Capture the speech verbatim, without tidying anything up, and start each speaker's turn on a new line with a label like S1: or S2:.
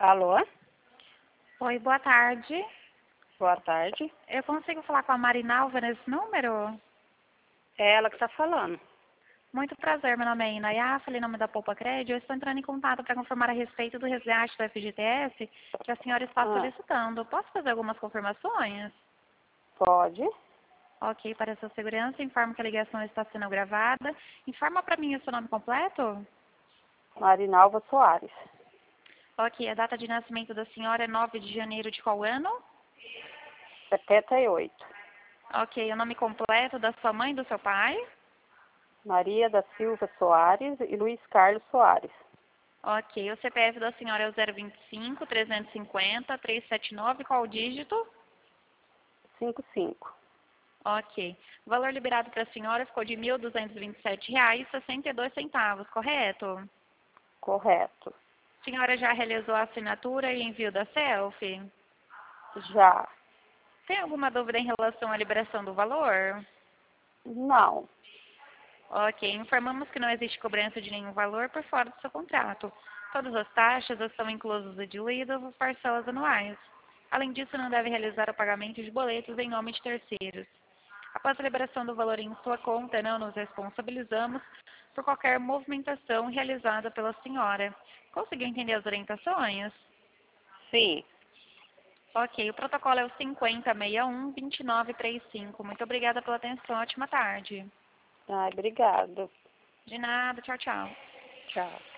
S1: Alô?
S2: Oi, boa tarde.
S1: Boa tarde.
S2: Eu consigo falar com a Marinalva nesse número?
S1: É ela que está falando.
S2: Muito prazer, meu nome é Inaya, falei em nome da Poupa Crédito. Eu estou entrando em contato para confirmar a respeito do resgate do F G T S que a senhora está
S1: Ah,
S2: solicitando. Posso fazer algumas confirmações?
S1: pode?
S2: Ok, para sua segurança, informo que a ligação está sendo gravada. Informa para mim o seu nome completo?
S1: Marinalva Soares.
S2: Ok, a data de nascimento da senhora é nove de janeiro de qual ano?
S1: setenta e oito.
S2: Ok, o nome completo da sua mãe e do seu pai?
S1: Maria da Silva Soares e Luiz Carlos Soares.
S2: Ok, o C P F da senhora é o zero vinte e cinco, trezentos e cinquenta, trezentos e setenta e nove, qual o dígito?
S1: cinquenta e cinco.
S2: Ok. O valor liberado para a senhora ficou de mil duzentos e vinte e sete reais e sessenta e dois centavos, correto?
S1: Correto.
S2: A senhora já realizou a assinatura e envio da selfie?
S1: Já.
S2: Tem alguma dúvida em relação à liberação do valor?
S1: Não.
S2: Ok, informamos que não existe cobrança de nenhum valor por fora do seu contrato. Todas as taxas estão inclusas e diluídas as parcelas anuais. Além disso, não deve realizar o pagamento de boletos em nome de terceiros. Após a liberação do valor em sua conta, não nos responsabilizamos por qualquer movimentação realizada pela senhora. Conseguiu entender as orientações?
S1: Sim.
S2: Ok, o protocolo é o cinquenta sessenta e um, vinte e nove trinta e cinco. Muito obrigada pela atenção. Ótima tarde.
S1: Ai, obrigada.
S2: De nada. Tchau, tchau.
S1: Tchau.